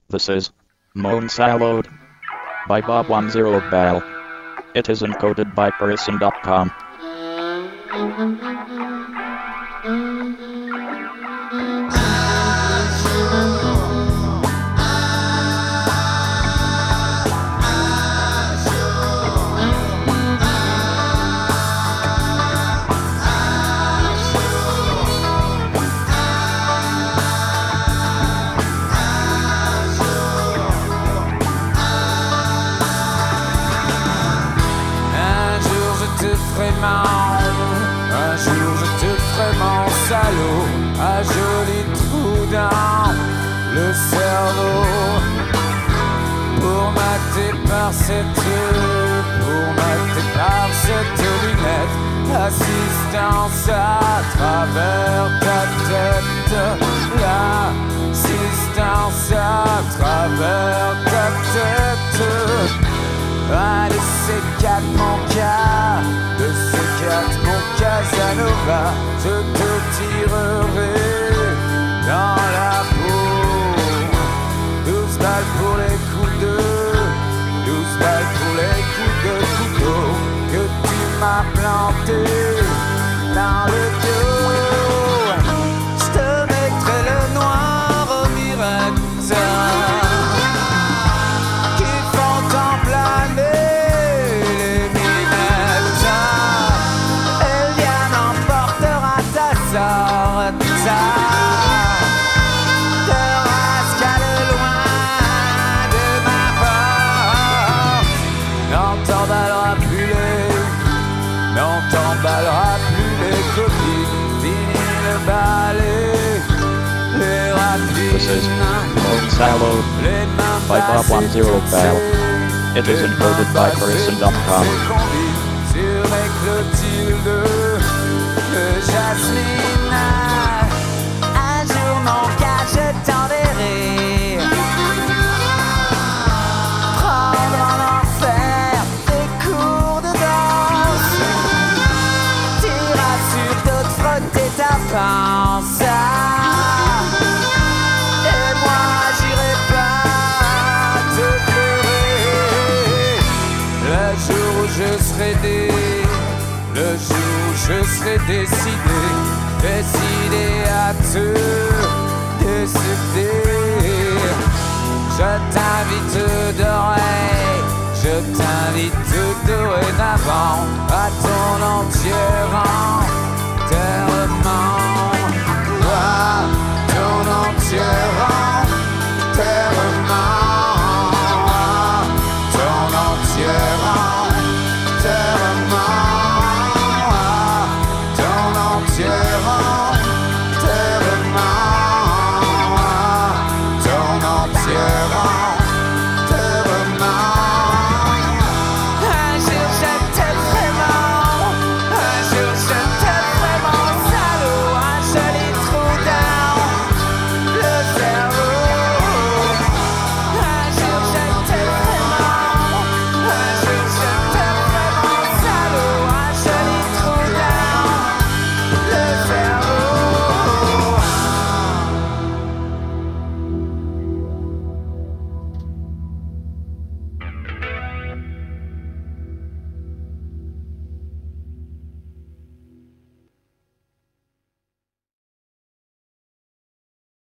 This is Moan Salad by Bob10Bal. It is encoded by Person.com. Un jour je te ferai mon salaud, un joli trou dans le cerveau, pour mater par cette lunette, l'assistance à travers ta tête, l'assistance à travers ta tête. Un de ces quatre mon cas, de ces quatre mon Casanova, je te tirerai dans la peau. 12 balles pour les coups de, 12 balles pour les coups de couteau que tu m'as planté dans le dos. Je te mettrai le noir au Miretta, t'emballera plus les copines, fini le balai, les This is Moan Salad les mains by Bob10Bal. It is encoded by Person.com. Sur les Clotilde, le Jasmine, un jour mon gars je t'enverrai prendre en enfer des cours de danse. Frotter ta pince, et moi j'irai pas te pleurer. Le jour où je serai décidé à te décéder. Je t'invite dorénavant à ton entier rang.